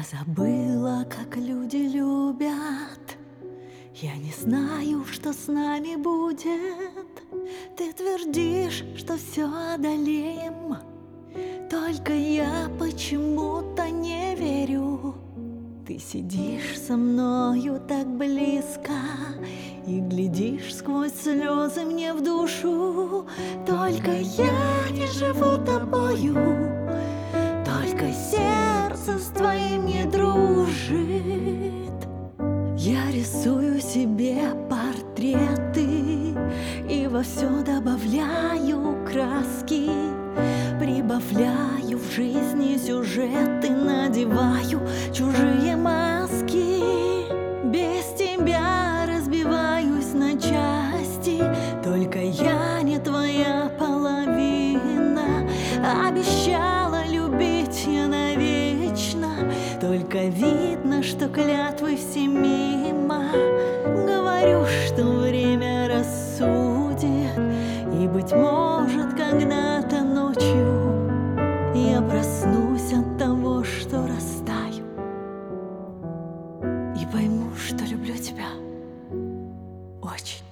забыла, как люди любят. Я не знаю, что с нами будет. Ты твердишь, что все одолеем, только я почему-то не верю. Ты сидишь со мною так близко и глядишь сквозь слезы мне в душу. Только я не живу тобою, только сердце с твоим не дружит. Я рисую себе портреты и во все добавляю краски, прибавляю в жизни сюжеты, надеваю чужие маски. Без тебя разбиваюсь на части, только я не твоя половина. Обещала любить я навечно, только видно, что клятвы все мимо. Говорю, что время рассудит, и, быть может, когда-то ночью я проснусь от того, что растаю, и пойму, что люблю тебя очень.